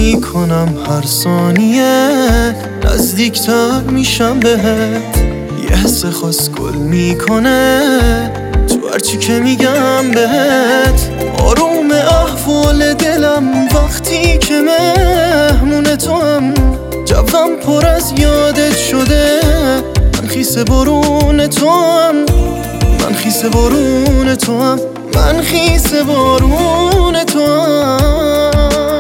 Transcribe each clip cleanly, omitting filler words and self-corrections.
میکنم هر ثانیه، نزدیکتر میشم بهت. یه حس خاص گل میکنه تو هرچی که میگم بهت. آروم احوال دلم وقتی که مهمون توام. جوم پر از یادت شده، من خیس بارون توام. من خیس بارون توام. من خیس بارون توام.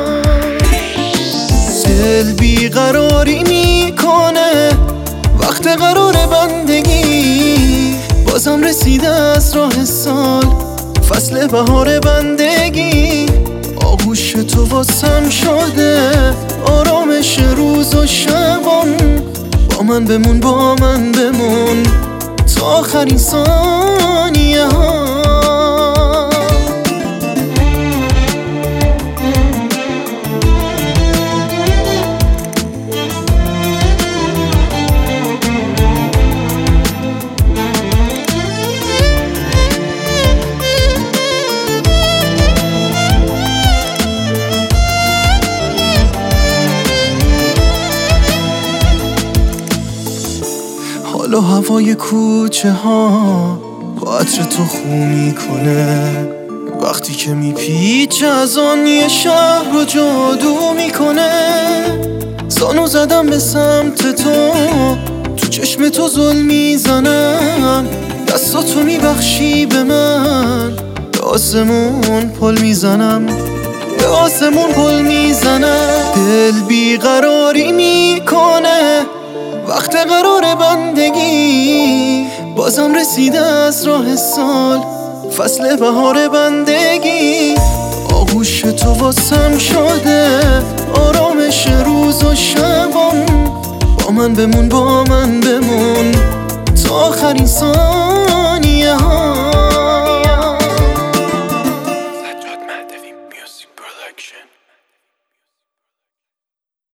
دل بیقراری میکنه وقت قرار بندگی. بازم رسیده از راه سال فصل بهار بندگی. آغوش تو واسم شده آرامش روز و شبم. با من بمون با من بمون تا آخرین ثانیه ها. حالا هوای کوچه ها با عطر تو خو میکنه. وقتی که میپیچه از آن یه شهر رو جادو میکنه. زانو زدم به سمت تو چشم تو ظلم میزنم. دستاتو میبخشی به من، به آسمون پل میزنم. به آسمون پل میزنم. دل بیقراری میکنه وقت قرار بندگی. بازم رسیده از راه سال فصل بهار بندگی. آغوش تو واسم شده آرامش روز و شبم. با من بمون با من بمون تا آخرین سال.